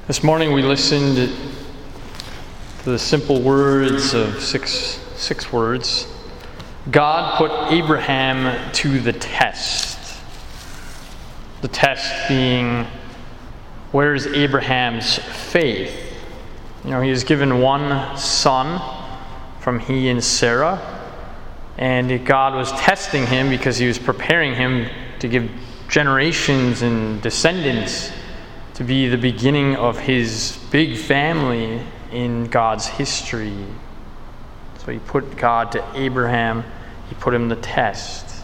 This morning we listened to the simple words of six words. God put Abraham to the test. The test being, where is Abraham's faith? He was given one son from he and Sarah, and God was testing him because he was preparing him to give generations and descendants to be the beginning of his big family in God's history. So he put God to Abraham, he put him the test.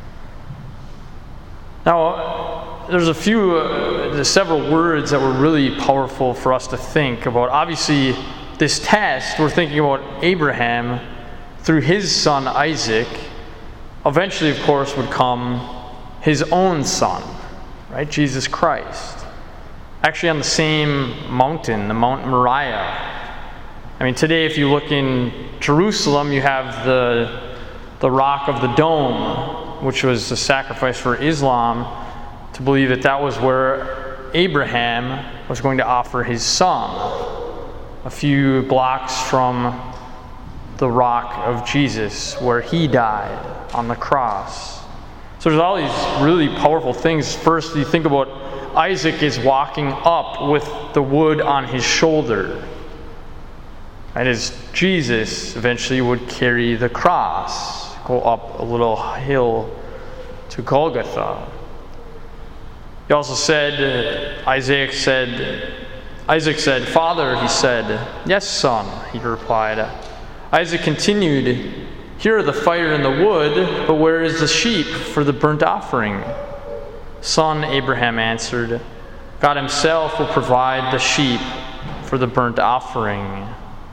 Now, there's several words that were really powerful for us to think about. Obviously, this test, we're thinking about Abraham through his son Isaac. Eventually, of course, would come his own son, right? Jesus Christ. Actually on the same mountain, the Mount Moriah. Today if you look in Jerusalem, you have the Rock of the Dome, which was the sacrifice for Islam, to believe that was where Abraham was going to offer his son, a few blocks from the rock of Jesus, where he died on the cross. So there's all these really powerful things. First, you think about Isaac is walking up with the wood on his shoulder. And as Jesus eventually would carry the cross, go up a little hill to Golgotha. He also said, Isaac said, "Father," he said. "Yes, son," he replied. Isaac continued, "Here are the fire and the wood, but where is the sheep for the burnt offering?" "Son," Abraham answered, "God himself will provide the sheep for the burnt offering."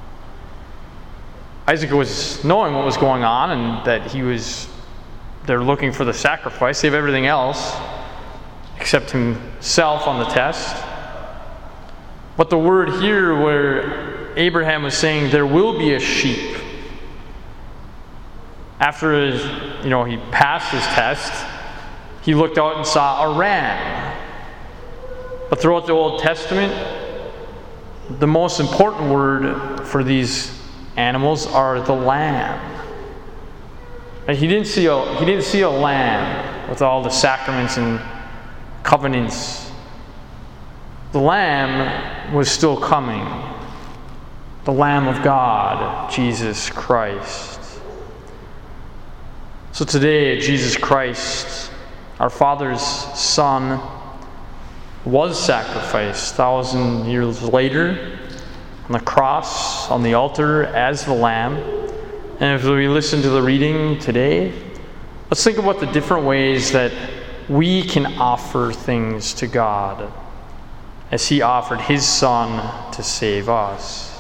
Isaac was knowing what was going on and that they're looking for the sacrifice. They have everything else except himself on the test. But the word here where Abraham was saying there will be a sheep, after he passed his test, he looked out and saw a ram. But throughout the Old Testament, the most important word for these animals are the lamb. And he didn't see a lamb with all the sacraments and covenants. The lamb was still coming. The Lamb of God, Jesus Christ. So today, Jesus Christ, our Father's Son, was sacrificed 1,000 years later on the cross, on the altar as the Lamb. And as we listen to the reading today, let's think about the different ways that we can offer things to God as He offered His Son to save us.